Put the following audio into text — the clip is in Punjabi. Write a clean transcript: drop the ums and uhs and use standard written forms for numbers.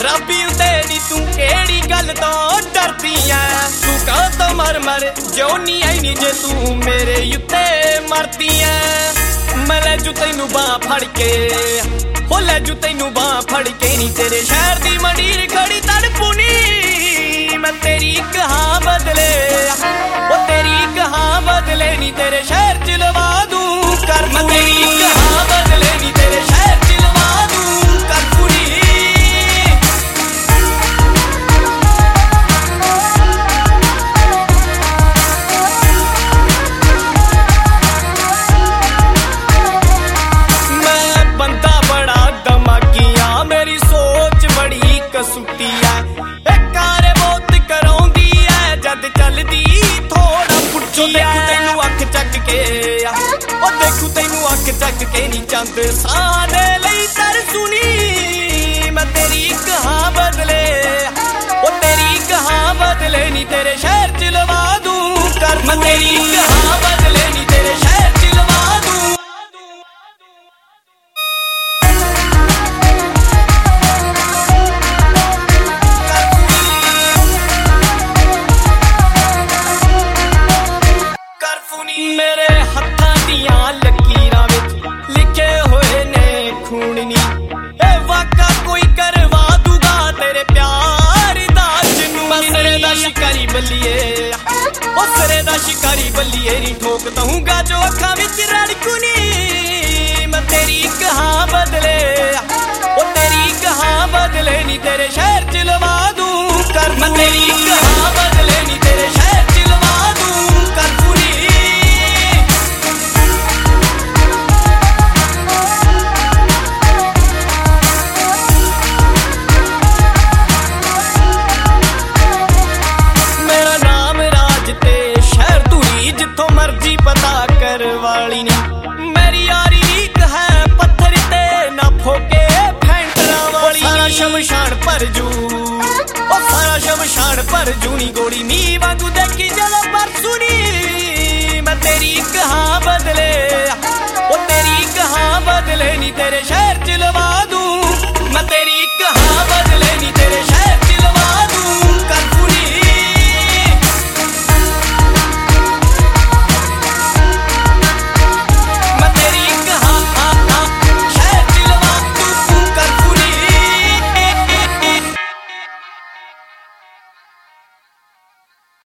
ਰੱਬੀ ਉਤੇ ਨੀ ਤੂੰ ਕਿਹੜੀ ਗੱਲ ਤੋਂ ਡਰਦੀ ਐ ਤੂੰ ਕਾਹ ਤੋਂ ਮਰ ਮਰ ਜਿਉਣੀ ਐ ਨੀ ਜੇ ਤੂੰ ਮੇਰੇ ਉੱਤੇ ਮਰਦੀ ਐ ਮੈਂ ਲੈ ਜੂ ਤੈਨੂੰ ਬਾਹ ਫੜ ਕੇ ਹੋ ਲੈ ਜੂ ਤੈਨੂੰ ਬਾਹ ਫੜ ਕੇ ਨੀ ਤੇਰੇ ਸ਼ਹਿਰ ਦੀ ਮੰਡੀਰ ਖੜੀ ਤੜਪੂ ਨੀ ਮੈਂ ਤੇਰੀ ਇੱਕ ਹਾਂ ਬਦਲੇ ਉਹ ਤੇਰੀ ਇੱਕ ਹਾਂ ਬਦਲੇ ਨੀ ਤੇਰੇ ਸ਼ਹਿਰ ਚ ਲਵਾ ਦੂੰ ਕਰ ਮੈਂ ਤੇਰੀ ਇੱਕ ਹਾਂ ਬਦਲੇ ਨੀ ਤੇਰੇ ਸ਼ਹਿਰ ਚ ਲਵਾ ਦੂੰ ਕਰ ਪੂਰੀ ਮੈਂ ਬੰਦਾ ਬੜਾ ਦਿਮਾਗੀਆ ਮੇਰੀ ਸੋਚ ਬੜੀ ਕਸੂਤੀ ਐ ਇਹ ਕਾਰ ਬਹੁਤ ਕਰਾਉਂਦੀ ਐ ਜਦ ਚੱਲਦੀ ਥੋੜਾ ਪੁੱਛੋ ਦੇਖੂ ਤੈਨੂੰ ਅੱਖ ਚੱਕ ਕੇ ਉਹ ਦੇਖੂ ਤੈਨੂੰ ਅੱਖ ਚੱਕ ਕੇ ਨੀ ਚੰਦ ਸਾਨੇ ਲਈ ਤਰਸੂਨੀ ਮੈਂ ਤੇਰੀ ਇੱਕ ਹਾਂ ਬਦਲੇ ਉਹ ਤੇਰੀ ਇੱਕ ਹਾਂ ਬਦਲੇ ਨੀ ਤੇਰੇ ਸ਼ਹਿਰ ਚ ਲਵਾ ਦੂੰ ਕਰ ਮੈਂ ਤੇਰੀ ਇੱਕ ਹਾਂ ਬਦਲੇ ਨੀ ਤੇਰੇ ਸ਼ਹਿਰ ਚ ਲਵਾ ਦੂੰ ਮੇਰੇ ਹੱਥਾਂ ਦੀਆਂ ਲਕੀਰਾਂ ਵਿੱਚ ਲਿਖੇ ਹੋਏ ਨੇ ਖੂਨ ਨੀ ਇਹ ਵਾਕਾ ਕੋਈ ਕਰਵਾ ਦੂਗਾ ਤੇਰੇ ਪਿਆਰ ਦਾ ਜਨੂਨ ਸਿਰੇ ਦਾ ਸ਼ਿਕਾਰੀ ਬੱਲੀਏ ਉਹ ਸਿਰੇ ਦਾ ਸ਼ਿਕਾਰੀ ਬੱਲੀਏ ਨੀ ਠੋਕ ਦਊਂਗਾ ਜੋ ਅੱਖਾਂ ਵਿੱਚ ਰੜਕੂ ਨੀ ਮੈਂ ਤੇਰੀ ਇੱਕ ਹਾਂ ਬਦਲੇ ਉਹ ਤੇਰੀ ਇੱਕ ਹਾਂ ਬਦਲੇ ਨੀ ਤੇਰੇ ਸ਼ਹਿਰ ਚ ਲਵਾ ਦੂੰ ਕਰ ਮੈਂ ਤੇਰੀ ਇੱਕ ਹਾਂ ਬਦਲੇ ਨੀ ਤੇਰੇ ਸ਼ਹਿਰ ਚ ਲਵਾ ਦੂੰ ਕਰ ਪੂਰੀ ਜਿੱਥੋਂ ਮਰਜੀ ਪਤਾ ਕਰਵਾਲੀ ਨੀ ਮੇਰੀ ਯਾਰੀ ਇੱਕ ਹੈ ਪੱਥਰ ਤੇ ਨਾ ਫੋਕੇ ਫੈਂਟਰਾਂ ਵਾਲੀ ਸਾਰਾ ਸ਼ਮਸ਼ਾਨ ਭਰ ਜੂ ਉਹ ਸਾਰਾ ਸ਼ਮਸ਼ਾਨ ਭਰ ਜੂ ਨੀ ਗੋਲੀ ਮੀਂਹ ਵਾਂਗੂ ਦੇਖੀ ਜਦੋਂ ਪਰਸੂ ਨੀ ਮੈਂ ਤੇਰੀ ਇੱਕ ਹਾਂ ਬਦਲੇ ਉਹ ਤੇਰੀ ਇੱਕ ਹਾਂ ਬਦਲੇ ਨੀ ਤੇਰੇ ਸ਼ਹਿਰ ਚ ਲਵਾ ਦੂੰ